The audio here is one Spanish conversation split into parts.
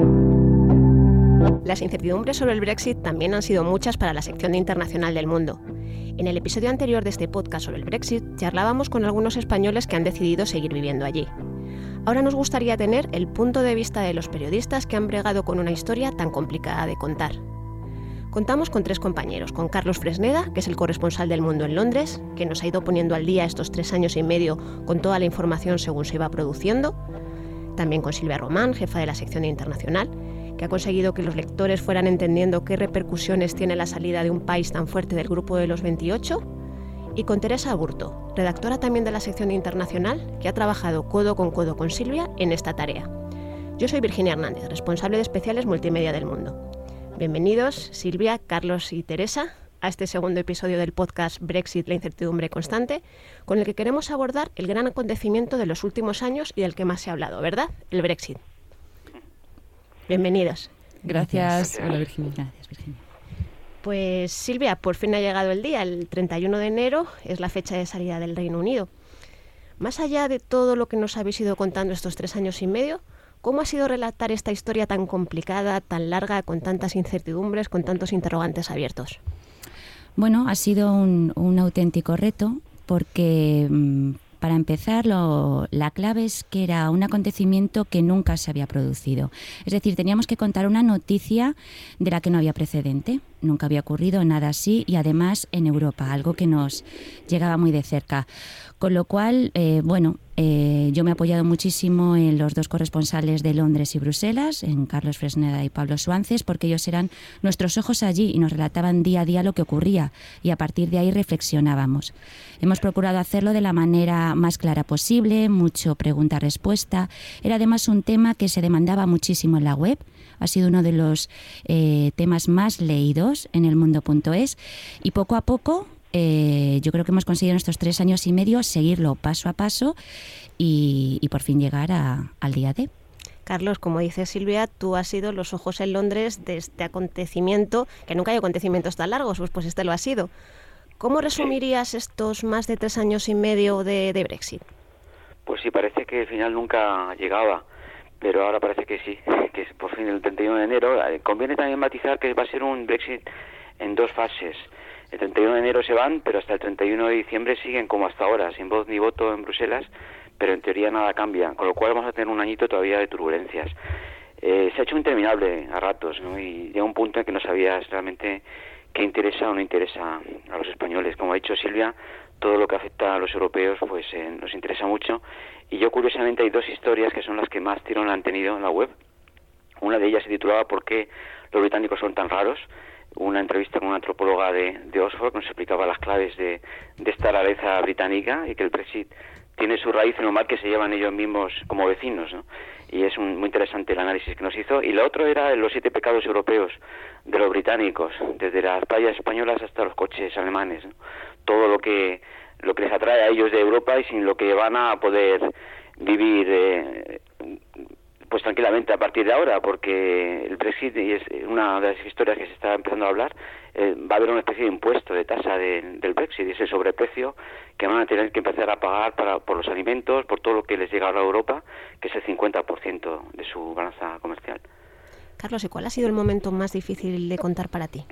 Las incertidumbres sobre el Brexit también han sido muchas para la sección de Internacional del Mundo. En el episodio anterior de este podcast sobre el Brexit, charlábamos con algunos españoles que han decidido seguir viviendo allí. Ahora nos gustaría tener el punto de vista de los periodistas que han bregado con una historia tan complicada de contar. Contamos con 3 compañeros, con Carlos Fresneda, que es el corresponsal del Mundo en Londres, que nos ha ido poniendo al día estos 3 años y medio con toda la información según se iba produciendo. También con Silvia Román, jefa de la sección de Internacional, que ha conseguido que los lectores fueran entendiendo qué repercusiones tiene la salida de un país tan fuerte del grupo de los 28. Y con Teresa Aburto, redactora también de la sección de Internacional, que ha trabajado codo con Silvia en esta tarea. Yo soy Virginia Hernández, responsable de especiales multimedia del Mundo. Bienvenidos, Silvia, Carlos y Teresa, a este segundo episodio del podcast Brexit, la incertidumbre constante, con el que queremos abordar el gran acontecimiento de los últimos años y del que más se ha hablado, ¿verdad? El Brexit. Bienvenidos. Gracias. Hola, Virginia. Gracias, Virginia. Pues Silvia, por fin ha llegado el día, el 31 de enero es la fecha de salida del Reino Unido. Más allá de todo lo que nos habéis ido contando estos 3 años y medio, ¿cómo ha sido relatar esta historia tan complicada, tan larga, con tantas incertidumbres, con tantos interrogantes abiertos? Bueno, ha sido un auténtico reto porque, para empezar, la clave es que era un acontecimiento que nunca se había producido. Es decir, teníamos que contar una noticia de la que no había precedente. Nunca había ocurrido nada así y además en Europa, algo que nos llegaba muy de cerca. Con lo cual, yo me he apoyado muchísimo en los 2 corresponsales de Londres y Bruselas, en Carlos Fresneda y Pablo Suances, porque ellos eran nuestros ojos allí y nos relataban día a día lo que ocurría y a partir de ahí reflexionábamos. Hemos procurado hacerlo de la manera más clara posible, mucho pregunta-respuesta. Era además un tema que se demandaba muchísimo en la web. Ha sido uno de los temas más leídos en elmundo.es y poco a poco yo creo que hemos conseguido en estos 3 años y medio seguirlo paso a paso y por fin llegar al día D. Carlos, como dice Silvia, tú has sido los ojos en Londres de este acontecimiento, que nunca hay acontecimientos tan largos, pues este lo ha sido. ¿Cómo resumirías estos más de 3 años y medio de Brexit? Pues sí, parece que el final nunca llegaba, pero ahora parece que sí, que es por fin el 31 de enero. Conviene también matizar que va a ser un Brexit en 2 fases. El 31 de enero se van, pero hasta el 31 de diciembre siguen como hasta ahora, sin voz ni voto en Bruselas, pero en teoría nada cambia, con lo cual vamos a tener un añito todavía de turbulencias. Se ha hecho interminable a ratos, ¿no? Y llega un punto en que no sabías realmente qué interesa o no interesa a los españoles. Como ha dicho Silvia, todo lo que afecta a los europeos pues nos interesa mucho. Y yo, curiosamente, hay 2 historias que son las que más tirón han tenido en la web. Una de ellas se titulaba ¿Por qué los británicos son tan raros?, una entrevista con una antropóloga de Oxford que nos explicaba las claves de esta rareza británica y que el Brexit tiene su raíz en lo mal que se llevan ellos mismos como vecinos, ¿no? Y es muy interesante el análisis que nos hizo. Y la otra era los 7 pecados europeos de los británicos, desde las playas españolas hasta los coches alemanes, ¿no? Todo lo que les atrae a ellos de Europa y sin lo que van a poder vivir pues tranquilamente a partir de ahora, porque el Brexit, y es una de las historias que se está empezando a hablar, va a haber una especie de impuesto, de tasa del Brexit, y ese sobreprecio que van a tener que empezar a pagar por los alimentos, por todo lo que les llega ahora a Europa, que es el 50% de su balanza comercial. Carlos, ¿y cuál ha sido el momento más difícil de contar para ti?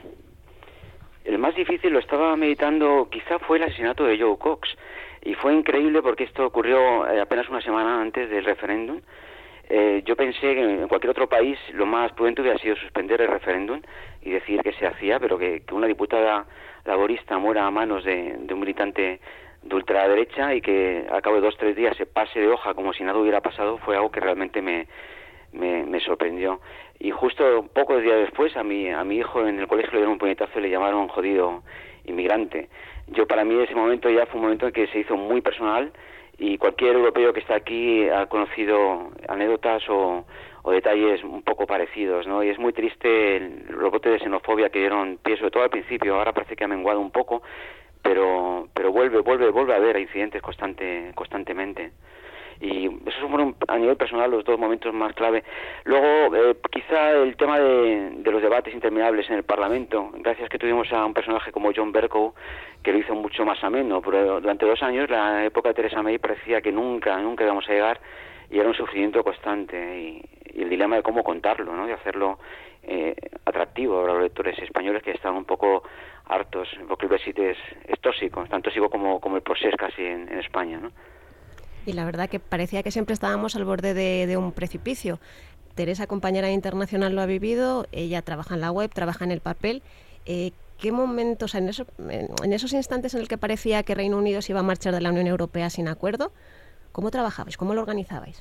El más difícil, lo estaba meditando, quizá fue el asesinato de Joe Cox, y fue increíble porque esto ocurrió apenas una semana antes del referéndum. Yo pensé que en cualquier otro país lo más prudente hubiera sido suspender el referéndum y decir que se hacía, pero que una diputada laborista muera a manos de un militante de ultraderecha y que al cabo de 2 o 3 días se pase de hoja como si nada hubiera pasado fue algo que realmente me sorprendió. Y justo pocos días después a mi hijo en el colegio le dieron un puñetazo y le llamaron jodido inmigrante. Para mí ese momento ya fue un momento en que se hizo muy personal. Y cualquier europeo que está aquí ha conocido anécdotas o detalles un poco parecidos, ¿no? Y es muy triste el brote de xenofobia que dieron pie, sobre todo al principio. Ahora parece que ha menguado un poco, pero vuelve a haber incidentes constantemente. Y esos fueron a nivel personal los dos momentos más clave. Luego, quizá el tema de los debates interminables en el Parlamento, gracias que tuvimos a un personaje como John Bercow, que lo hizo mucho más ameno, pero durante 2 años, la época de Theresa May parecía que nunca íbamos a llegar, y era un sufrimiento constante, y el dilema de cómo contarlo, ¿no? De hacerlo atractivo para los lectores españoles, que estaban un poco hartos, porque el Brexit es tóxico, tan tóxico como el procés casi en España, ¿no? Y la verdad que parecía que siempre estábamos al borde de un precipicio. Teresa, compañera internacional, lo ha vivido, ella trabaja en la web, trabaja en el papel. ¿Qué momentos, en esos instantes en el que parecía que Reino Unido se iba a marchar de la Unión Europea sin acuerdo, cómo trabajabais, cómo lo organizabais?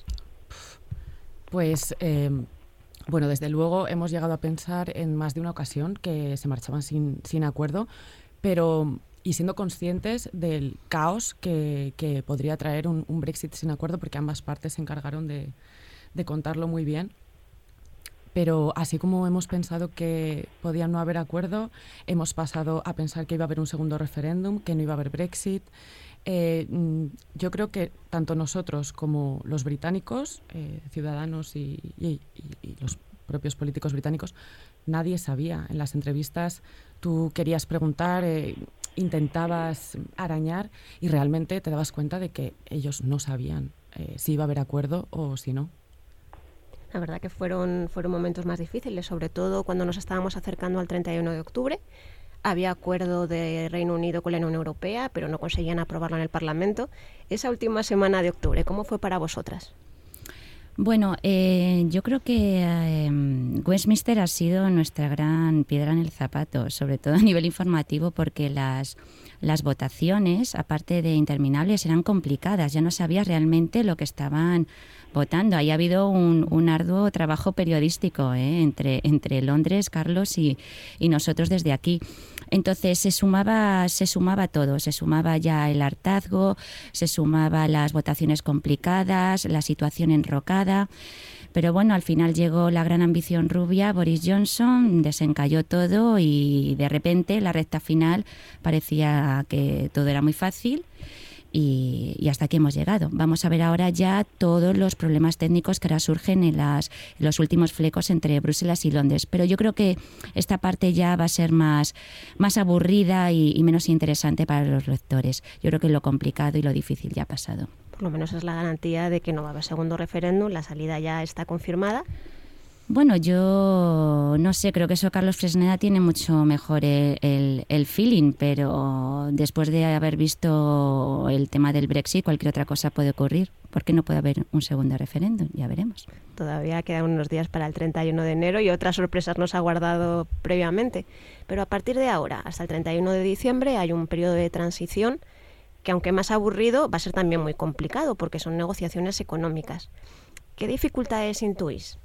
Pues, bueno, desde luego hemos llegado a pensar en más de una ocasión que se marchaban sin acuerdo, pero y siendo conscientes del caos que podría traer un Brexit sin acuerdo, porque ambas partes se encargaron de contarlo muy bien. Pero así como hemos pensado que podía no haber acuerdo, hemos pasado a pensar que iba a haber un segundo referéndum, que no iba a haber Brexit. Yo creo que tanto nosotros como los británicos, ciudadanos y los propios políticos británicos, nadie sabía. En las entrevistas tú querías preguntar, intentabas arañar y realmente te dabas cuenta de que ellos no sabían si iba a haber acuerdo o si no. La verdad que fueron momentos más difíciles, sobre todo cuando nos estábamos acercando al 31 de octubre. Había acuerdo de Reino Unido con la Unión Europea, pero no conseguían aprobarlo en el Parlamento. Esa última semana de octubre, ¿cómo fue para vosotras? Bueno, yo creo que Westminster ha sido nuestra gran piedra en el zapato, sobre todo a nivel informativo, porque las votaciones, aparte de interminables, eran complicadas. Ya no sabías realmente lo que estaban votando. Ahí ha habido un arduo trabajo periodístico entre Londres, Carlos y nosotros desde aquí. Entonces se sumaba todo, se sumaba ya el hartazgo, se sumaba las votaciones complicadas, la situación enrocada, pero bueno, al final llegó la gran ambición rubia, Boris Johnson, desencalló todo y de repente la recta final parecía que todo era muy fácil. Y hasta aquí hemos llegado. Vamos a ver ahora ya todos los problemas técnicos que ahora surgen en los últimos flecos entre Bruselas y Londres. Pero yo creo que esta parte ya va a ser más aburrida y menos interesante para los lectores. Yo creo que lo complicado y lo difícil ya ha pasado. Por lo menos es la garantía de que no va a haber segundo referéndum, la salida ya está confirmada. Bueno, yo no sé, creo que eso Carlos Fresneda tiene mucho mejor el feeling, pero después de haber visto el tema del Brexit, cualquier otra cosa puede ocurrir. ¿Por qué no puede haber un segundo referéndum? Ya veremos. Todavía quedan unos días para el 31 de enero y otras sorpresas nos ha guardado previamente. Pero a partir de ahora, hasta el 31 de diciembre, hay un periodo de transición que, aunque más aburrido, va a ser también muy complicado porque son negociaciones económicas. ¿Qué dificultades intuís?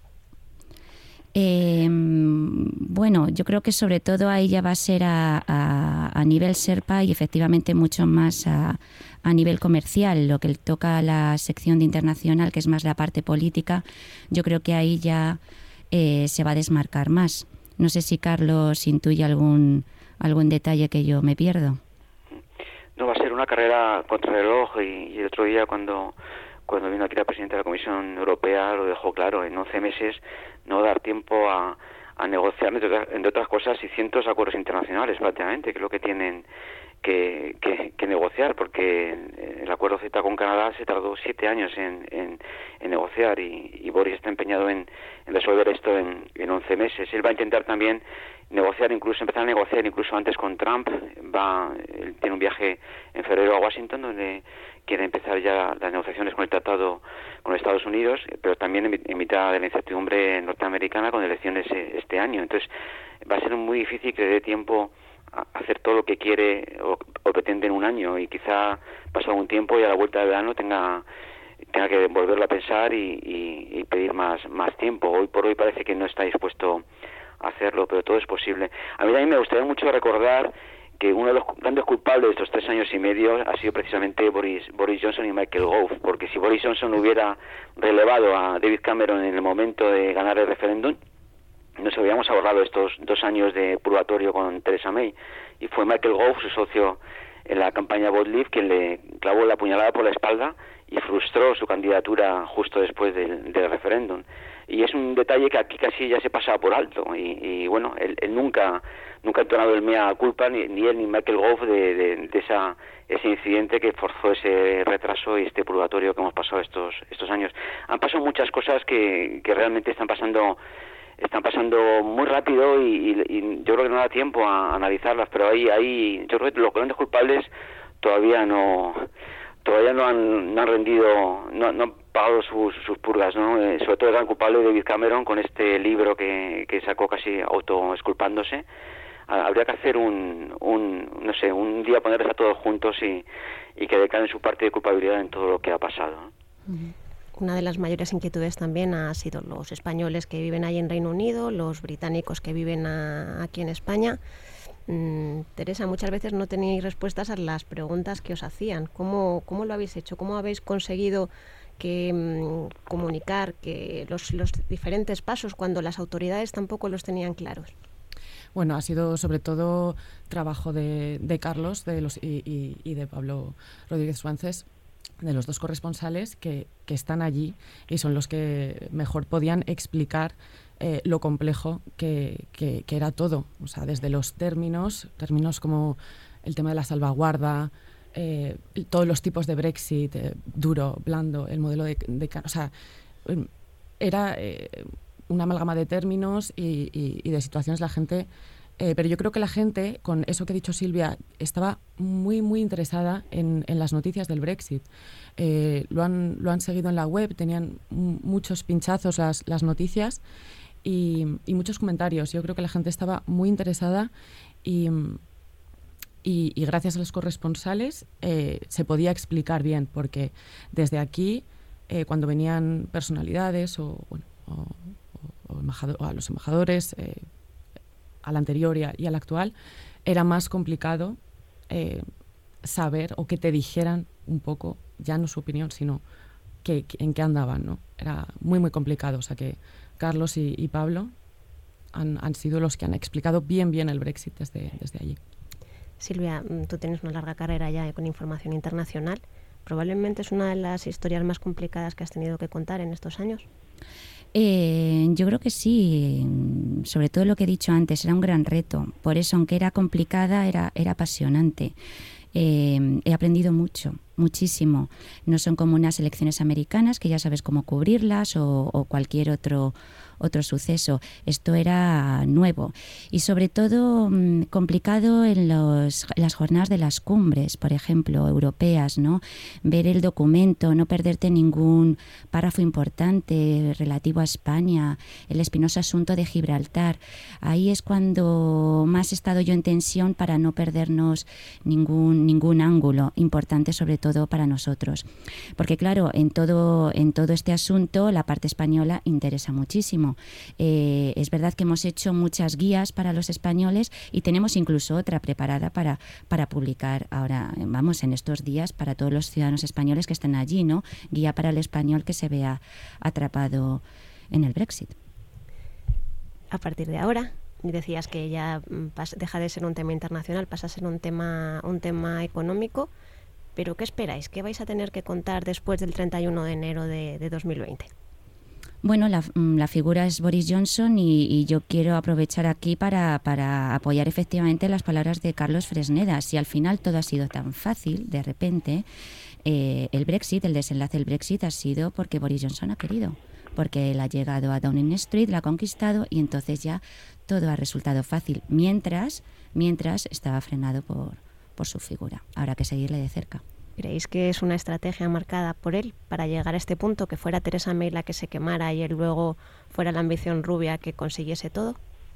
Bueno, yo creo que sobre todo ahí ya va a ser a nivel SERPA y efectivamente mucho más a nivel comercial. Lo que toca a la sección de internacional, que es más la parte política, yo creo que ahí ya se va a desmarcar más. No sé si Carlos intuye algún detalle que yo me pierdo. No, va a ser una carrera contra el reloj y el otro día cuando vino aquí la presidenta de la Comisión Europea lo dejó claro, en 11 meses no dar tiempo a negociar, entre otras cosas, 600 acuerdos internacionales prácticamente, que es lo que tienen que negociar, porque el acuerdo CETA con Canadá se tardó 7 años en negociar y Boris está empeñado en resolver esto en 11 meses. Él va a intentar también empezar a negociar incluso antes con Trump. Él tiene un viaje en febrero a Washington donde quiere empezar ya las negociaciones con el tratado con Estados Unidos, pero también en mitad de la incertidumbre norteamericana con elecciones este año. Entonces va a ser muy difícil que le dé tiempo a hacer todo lo que quiere o pretende en un año, y quizá pase algún tiempo y a la vuelta de verano tenga que volverlo a pensar y pedir más tiempo. Hoy por hoy parece que no está dispuesto a hacerlo, pero todo es posible. A mí también me gustaría mucho recordar que uno de los grandes culpables de estos 3 años y medio ha sido precisamente Boris Johnson y Michael Gove, porque si Boris Johnson hubiera relevado a David Cameron en el momento de ganar el referéndum, nos habríamos ahorrado estos 2 años de purgatorio con Theresa May, y fue Michael Gove, su socio en la campaña Vote Leave, quien le clavó la puñalada por la espalda frustró su candidatura justo después del referéndum. Y es un detalle que aquí casi ya se pasa por alto. Y bueno, él nunca ha entonado el mea culpa, ni él ni Michael Gove, de ese incidente que forzó ese retraso y este purgatorio que hemos pasado estos años. Han pasado muchas cosas que realmente están pasando muy rápido y yo creo que no da tiempo a analizarlas, pero ahí yo creo que los grandes culpables todavía no han rendido, no han pagado sus purgas, ¿no? Sobre todo el gran culpable David Cameron, con este libro que sacó casi autoexculpándose. Habría que hacer un día ponerles a todos juntos y que declaren su parte de culpabilidad en todo lo que ha pasado, ¿no? Una de las mayores inquietudes también ha sido los españoles que viven ahí en Reino Unido, los británicos que viven aquí en España. Teresa, muchas veces no tenéis respuestas a las preguntas que os hacían. ¿Cómo lo habéis hecho? ¿Cómo habéis conseguido comunicar que los diferentes pasos cuando las autoridades tampoco los tenían claros? Bueno, ha sido sobre todo trabajo de Carlos y de Pablo Rodríguez Suárez, de los dos corresponsales que están allí y son los que mejor podían explicar lo complejo que era todo. O sea, desde los términos como el tema de la salvaguarda, todos los tipos de Brexit, duro, blando, el modelo o sea, era una amalgama de términos y de situaciones. La gente... pero yo creo que la gente, con eso que ha dicho Silvia, estaba muy, muy interesada en las noticias del Brexit. Lo han seguido en la web, tenían muchos pinchazos las noticias y muchos comentarios. Yo creo que la gente estaba muy interesada y gracias a los corresponsales se podía explicar bien, porque desde aquí, cuando venían personalidades o a los embajadores... al anterior y al actual, era más complicado saber o que te dijeran un poco, ya no su opinión, sino en qué andaban, ¿no? Era muy, muy complicado. O sea que Carlos y Pablo han sido los que han explicado bien el Brexit desde allí. Silvia, tú tienes una larga carrera ya con información internacional. Probablemente es una de las historias más complicadas que has tenido que contar en estos años. Yo creo que sí, sobre todo lo que he dicho antes, era un gran reto. Por eso, aunque era complicada, era apasionante. He aprendido muchísimo. No son como unas elecciones americanas que ya sabes cómo cubrirlas o cualquier otro suceso. Esto era nuevo y sobre todo complicado en las jornadas de las cumbres, por ejemplo, europeas, ¿no? Ver el documento, no perderte ningún párrafo importante relativo a España, el espinoso asunto de Gibraltar. Ahí es cuando más he estado yo en tensión para no perdernos ningún ángulo importante, sobre todo para nosotros. Porque claro, en todo este asunto la parte española interesa muchísimo. Es verdad que hemos hecho muchas guías para los españoles y tenemos incluso otra preparada para publicar ahora, en estos días, para todos los ciudadanos españoles que están allí, ¿no? Guía para el español que se vea atrapado en el Brexit. A partir de ahora, decías que ya deja de ser un tema internacional, pasa a ser un tema económico, pero ¿qué esperáis? ¿Qué vais a tener que contar después del 31 de enero de 2020? Bueno, la figura es Boris Johnson y yo quiero aprovechar aquí para apoyar efectivamente las palabras de Carlos Fresneda. Si al final todo ha sido tan fácil, de repente, el desenlace del Brexit ha sido porque Boris Johnson ha querido, porque él ha llegado a Downing Street, la ha conquistado y entonces ya todo ha resultado fácil, mientras estaba frenado por su figura. Habrá que seguirle de cerca. ¿Creéis que es una estrategia marcada por él para llegar a este punto, que fuera Theresa May la que se quemara y él luego fuera la ambición rubia que consiguiese todo?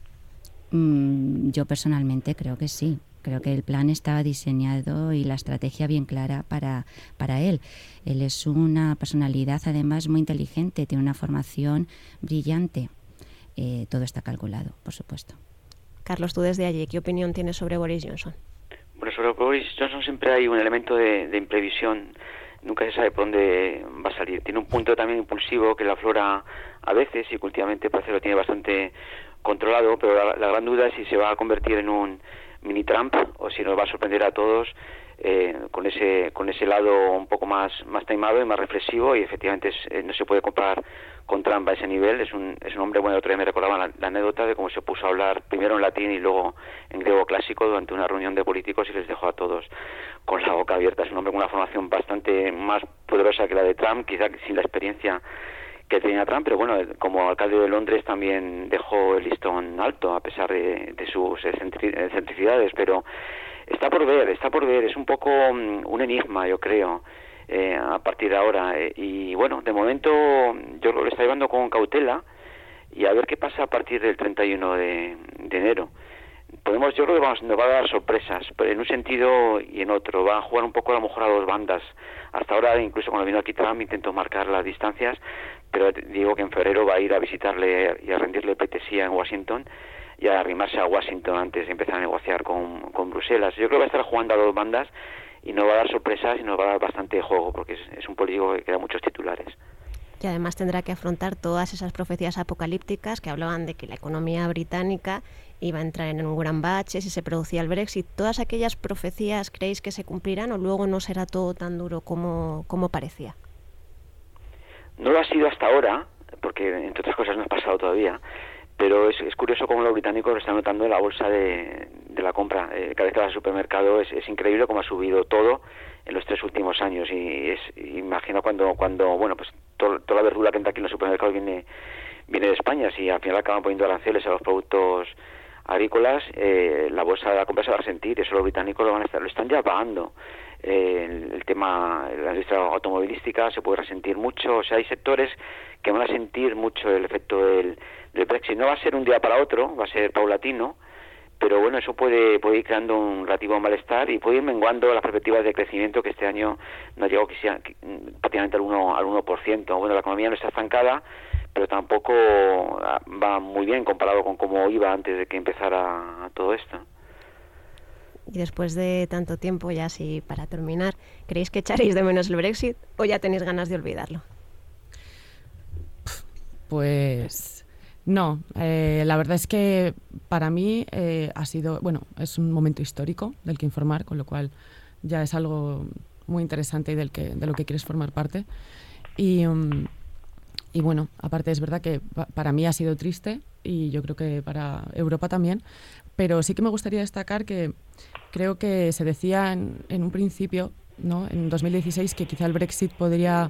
Yo personalmente creo que sí. Creo que el plan estaba diseñado y la estrategia bien clara para él. Él es una personalidad además muy inteligente, tiene una formación brillante. Todo está calculado, por supuesto. Carlos, tú desde allí, ¿qué opinión tienes sobre Boris Johnson? Bueno, sobre Boris Johnson siempre hay un elemento de imprevisión. Nunca se sabe por dónde va a salir. Tiene un punto también impulsivo que la aflora a veces y que últimamente parece que lo tiene bastante controlado, pero la gran duda es si se va a convertir en un mini Trump o si nos va a sorprender a todos con ese lado un poco más taimado y más reflexivo, y efectivamente no se puede comparar con Trump a ese nivel. Es un hombre, bueno, otro día me recordaba la anécdota de cómo se puso a hablar primero en latín y luego en griego clásico durante una reunión de políticos y les dejó a todos con la boca abierta. Es un hombre con una formación bastante más poderosa que la de Trump, quizá sin la experiencia que tenía Trump, pero bueno, como alcalde de Londres también dejó el listón alto a pesar de sus excentricidades, pero está por ver, es un poco un enigma, yo creo, a partir de ahora, y bueno, de momento yo lo estoy llevando con cautela y a ver qué pasa a partir del 31 de enero. Yo creo que nos va a dar sorpresas, pero en un sentido y en otro. Va a jugar un poco a lo mejor a dos bandas. Hasta ahora, incluso cuando vino aquí Trump, intentó marcar las distancias, pero digo que en febrero va a ir a visitarle y a rendirle pleitesía en Washington y a arrimarse a Washington antes de empezar a negociar con Bruselas. Yo creo que va a estar jugando a dos bandas y nos va a dar sorpresas y nos va a dar bastante juego, porque es un político que da muchos titulares. Y además tendrá que afrontar todas esas profecías apocalípticas que hablaban de que la economía británica iba a entrar en un gran bache si se producía el Brexit. ¿Todas aquellas profecías creéis que se cumplirán o luego no será todo tan duro como parecía? No lo ha sido hasta ahora, porque entre otras cosas no ha pasado todavía, pero es curioso cómo los británicos lo están notando en la bolsa de la compra. Cada vez que vas al supermercado es increíble cómo ha subido todo en los 3 últimos años, y imagino cuando bueno, pues toda la verdura que entra aquí en los supermercados viene de España. Si al final acaban poniendo aranceles a los productos agrícolas, la bolsa de la compra se va a sentir. Eso los británicos lo están ya pagando. El tema, la industria automovilística se puede resentir mucho. O sea, hay sectores que van a sentir mucho el efecto del Brexit. No va a ser un día para otro, va a ser paulatino, pero bueno, eso puede ir creando un relativo malestar y puede ir menguando las perspectivas de crecimiento, que este año no llegó prácticamente al 1%. Bueno, la economía no está estancada, pero tampoco va muy bien comparado con cómo iba antes de que empezara todo esto. Y después de tanto tiempo, ya así para terminar, ¿creéis que echaréis de menos el Brexit o ya tenéis ganas de olvidarlo? Pues no, la verdad es que para mí ha sido, bueno, es un momento histórico del que informar, con lo cual ya es algo muy interesante y de lo que quieres formar parte. Y bueno, aparte es verdad que para mí ha sido triste y yo creo que para Europa también, pero sí que me gustaría destacar que creo que se decía en un principio, ¿no?, en 2016, que quizá el Brexit podría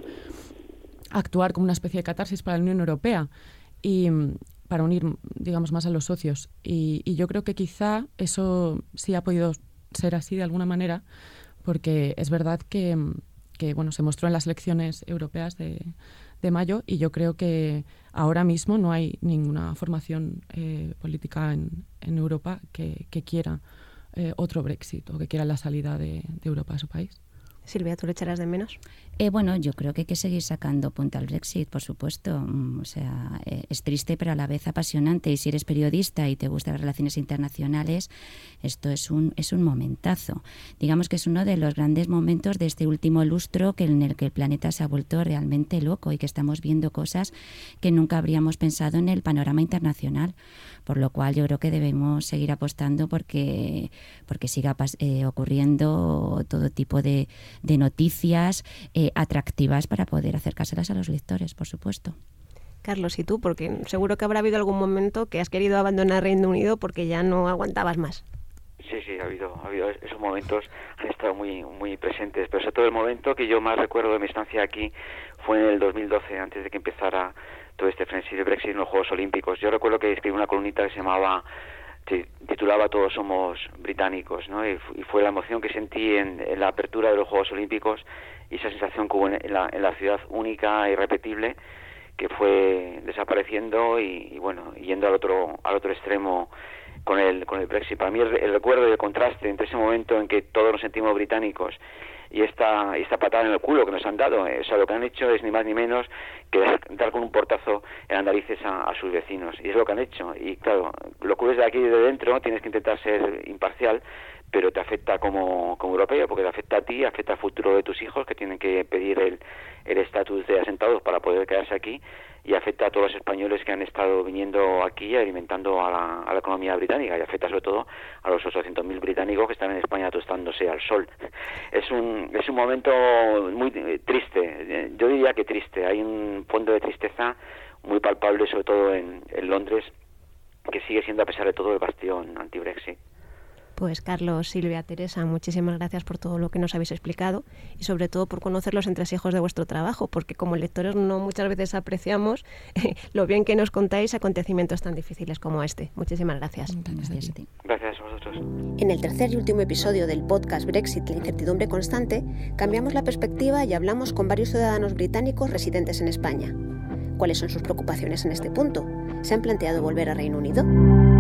actuar como una especie de catarsis para la Unión Europea y para unir, digamos, más a los socios. Y yo creo que quizá eso sí ha podido ser así de alguna manera, porque es verdad que bueno, se mostró en las elecciones europeas de mayo, y yo creo que ahora mismo no hay ninguna formación política en Europa que quiera otro Brexit o que quiera la salida de Europa de su país. Silvia, ¿tú le echarás de menos? Bueno, yo creo que hay que seguir sacando punta al Brexit, por supuesto. O sea, es triste, pero a la vez apasionante. Y si eres periodista y te gustan las relaciones internacionales, esto es un momentazo. Digamos que es uno de los grandes momentos de este último lustro en el que el planeta se ha vuelto realmente loco y que estamos viendo cosas que nunca habríamos pensado en el panorama internacional. Por lo cual yo creo que debemos seguir apostando porque siga ocurriendo todo tipo de noticias atractivas para poder acercárselas a los lectores, por supuesto. Carlos, ¿y tú? Porque seguro que habrá habido algún momento que has querido abandonar Reino Unido porque ya no aguantabas más. Sí, ha habido esos momentos, han estado muy presentes, pero sobre todo el momento que yo más recuerdo de mi estancia aquí fue en el 2012, antes de que empezara todo este frenesí de Brexit en los Juegos Olímpicos. Yo recuerdo que escribí una columnita que se titulaba Todos somos británicos, ¿no? Y fue la emoción que sentí en la apertura de los Juegos Olímpicos y esa sensación que hubo en la ciudad única e irrepetible, que fue desapareciendo y bueno, yendo al otro extremo con el Brexit. Para mí el recuerdo y el contraste entre ese momento en que todos nos sentimos británicos y esta patada en el culo que nos han dado, o sea, lo que han hecho es ni más ni menos que dar con un portazo en las narices a sus vecinos, y es lo que han hecho. Y claro, lo que ves de aquí de dentro tienes que intentar ser imparcial, pero te afecta como europeo, porque te afecta a ti, afecta al futuro de tus hijos, que tienen que pedir el estatus de asentados para poder quedarse aquí, y afecta a todos los españoles que han estado viniendo aquí y alimentando a la economía británica, y afecta sobre todo a los 800.000 británicos que están en España tostándose al sol. Es un momento muy triste, yo diría que triste. Hay un fondo de tristeza muy palpable, sobre todo en Londres, que sigue siendo, a pesar de todo, el bastión anti-Brexit. Pues Carlos, Silvia, Teresa, muchísimas gracias por todo lo que nos habéis explicado y sobre todo por conocer los entresijos de vuestro trabajo, porque como lectores no muchas veces apreciamos lo bien que nos contáis acontecimientos tan difíciles como este. Muchísimas gracias. Gracias a ti. Gracias a vosotros. En el tercer y último episodio del podcast Brexit, la incertidumbre constante, cambiamos la perspectiva y hablamos con varios ciudadanos británicos residentes en España. ¿Cuáles son sus preocupaciones en este punto? ¿Se han planteado volver a Reino Unido?